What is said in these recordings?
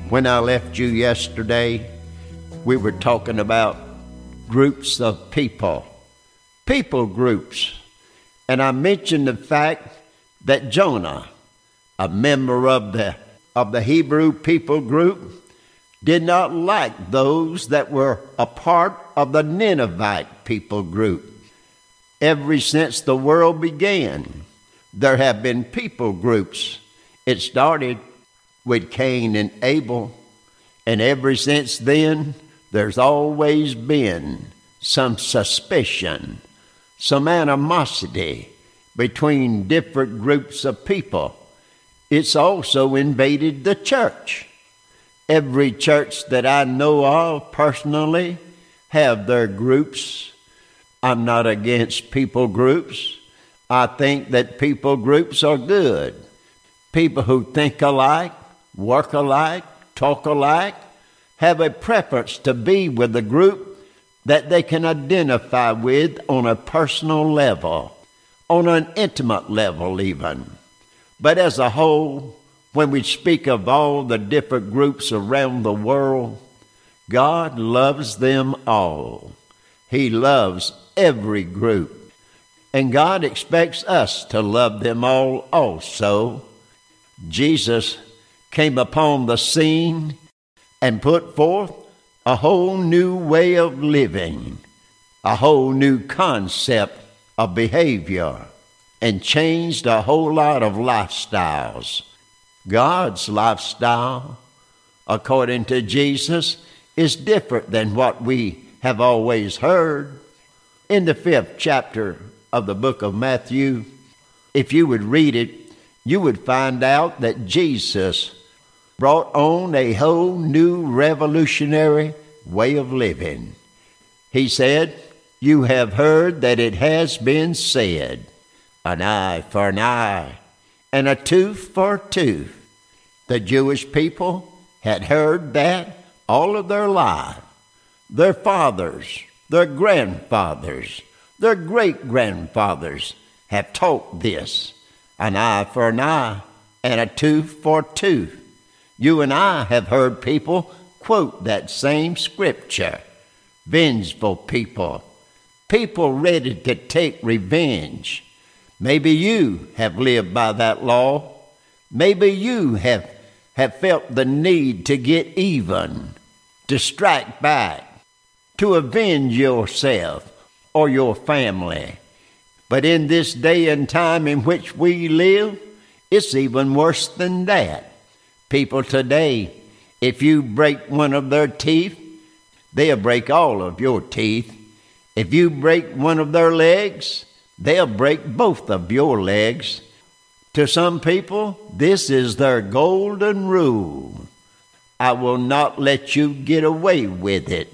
When I left you yesterday, we were talking about groups of people groups. And I mentioned the fact that Jonah, a member of the Hebrew people group, did not like those that were a part of the Ninevite people group. Ever since the world began, there have been people groups. It started with Cain and Abel, and ever since then, there's always been some suspicion, some animosity between different groups of people. It's also invaded the church. Every church that I know of personally have their groups. I'm not against people groups. I think that people groups are good. People who think alike, work alike, talk alike, have a preference to be with a group that they can identify with on a personal level, on an intimate level even. But as a whole, when we speak of all the different groups around the world, God loves them all. He loves every group. And God expects us to love them all also. Jesus came upon the scene and put forth a whole new way of living, a whole new concept of behavior, and changed a whole lot of lifestyles. God's lifestyle, according to Jesus, is different than what we have always heard. In the 5th chapter of the book of Matthew, if you would read it, you would find out that Jesus brought on a whole new revolutionary way of living. He said, "You have heard that it has been said, an eye for an eye, and a tooth for a tooth." The Jewish people had heard that all of their life. Their fathers, their grandfathers, their great-grandfathers have taught this, an eye for an eye and a tooth for a tooth. You and I have heard people quote that same scripture. Vengeful people, people ready to take revenge. Maybe you have lived by that law. Maybe you have felt the need to get even, to strike back, to avenge yourself or your family. But in this day and time in which we live, it's even worse than that. People today, if you break one of their teeth, they'll break all of your teeth. If you break one of their legs, they'll break both of your legs. To some people, this is their golden rule. I will not let you get away with it.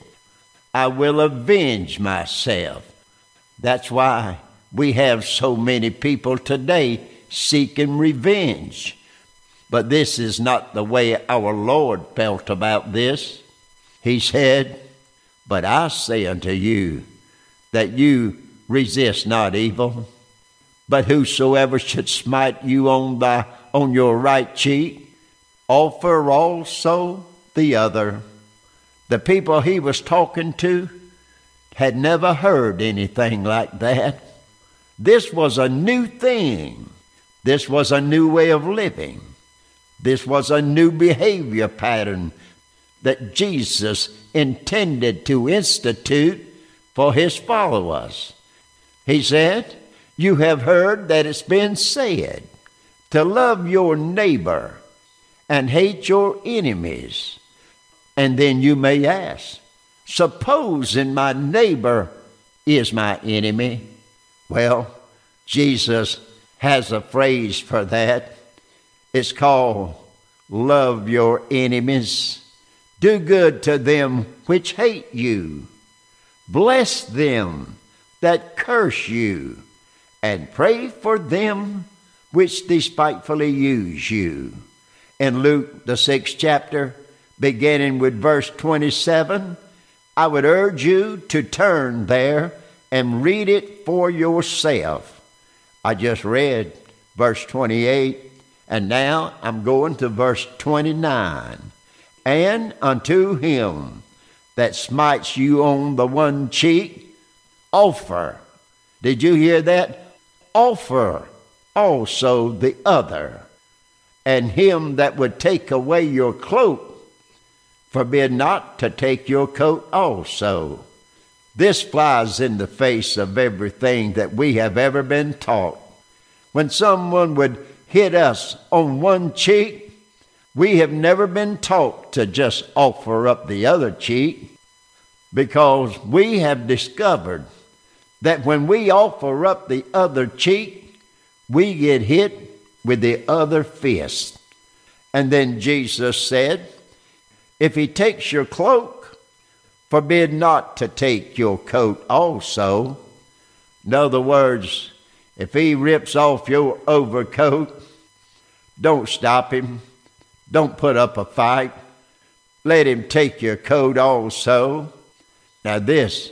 I will avenge myself. That's why we have so many people today seeking revenge. But this is not the way our Lord felt about this. He said, "But I say unto you, that you resist not evil, but whosoever should smite you on your right cheek, offer also the other." The people he was talking to had never heard anything like that. This was a new thing. This was a new way of living. This was a new behavior pattern that Jesus intended to institute for his followers. He said, "You have heard that it's been said to love your neighbor and hate your enemies." And then you may ask, supposing my neighbor is my enemy? Well, Jesus has a phrase for that. It's called, "Love your enemies. Do good to them which hate you. Bless them that curse you, and pray for them which despitefully use you." In Luke, the 6th chapter, beginning with verse 27, I would urge you to turn there and read it for yourself. I just read verse 28, and now I'm going to verse 29. And unto him that smites you on the one cheek, offer. Did you hear that? Offer also the other. And him that would take away your cloak, forbid not to take your coat also. This flies in the face of everything that we have ever been taught. When someone would hit us on one cheek, we have never been taught to just offer up the other cheek, because we have discovered that when we offer up the other cheek, we get hit with the other fist. And then Jesus said, if he takes your cloak, forbid not to take your coat also. In other words, if he rips off your overcoat, don't stop him. Don't put up a fight. Let him take your coat also. Now this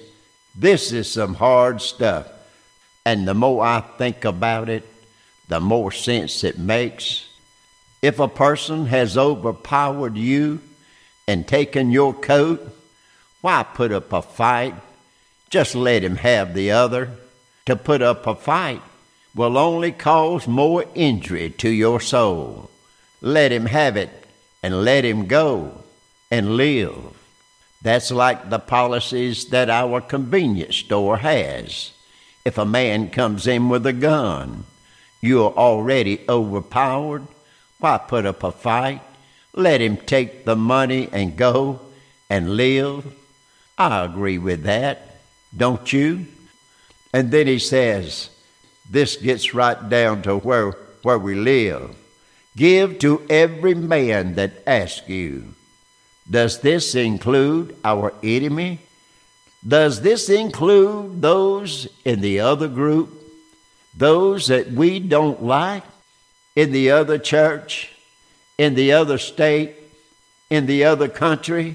is some hard stuff. And the more I think about it, the more sense it makes. If a person has overpowered you and taken your coat, why put up a fight? Just let him have the other. To put up a fight will only cause more injury to your soul. Let him have it and let him go and live. That's like the policies that our convenience store has. If a man comes in with a gun, you're already overpowered. Why put up a fight? Let him take the money and go and live. I agree with that, don't you? And then he says, this gets right down to where we live. Give to every man that asks you. Does this include our enemy? Does this include those in the other group? Those that we don't like? In the other church? In the other state? In the other country?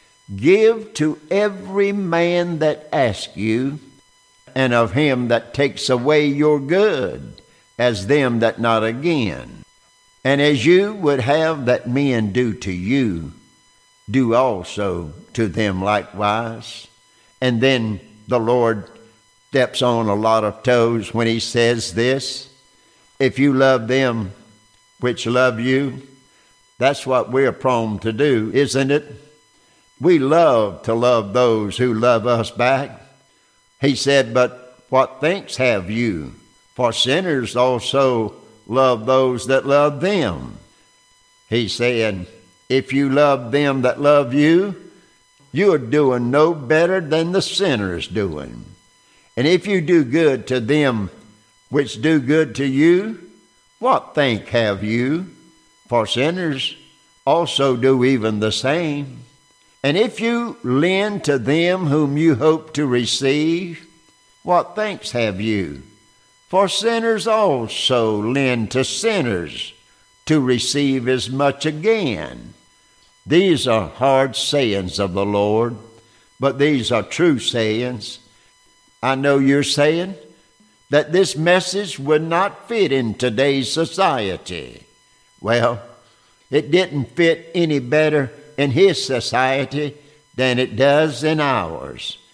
Give to every man that asks you, and of him that takes away your good, as them that not again. And as you would have that men do to you, do also to them likewise. And then the Lord steps on a lot of toes when he says this. If you love them which love you, that's what we're prone to do, isn't it? We love to love those who love us back. He said, but what thanks have you? For sinners also love those that love them. He's saying, if you love them that love you, you're doing no better than the sinner's doing. And if you do good to them which do good to you, what thank have you? For sinners also do even the same. And if you lend to them whom you hope to receive, what thanks have you? For sinners also lend to sinners to receive as much again. These are hard sayings of the Lord, but these are true sayings. I know you're saying that this message would not fit in today's society. Well, it didn't fit any better in his society than it does in ours.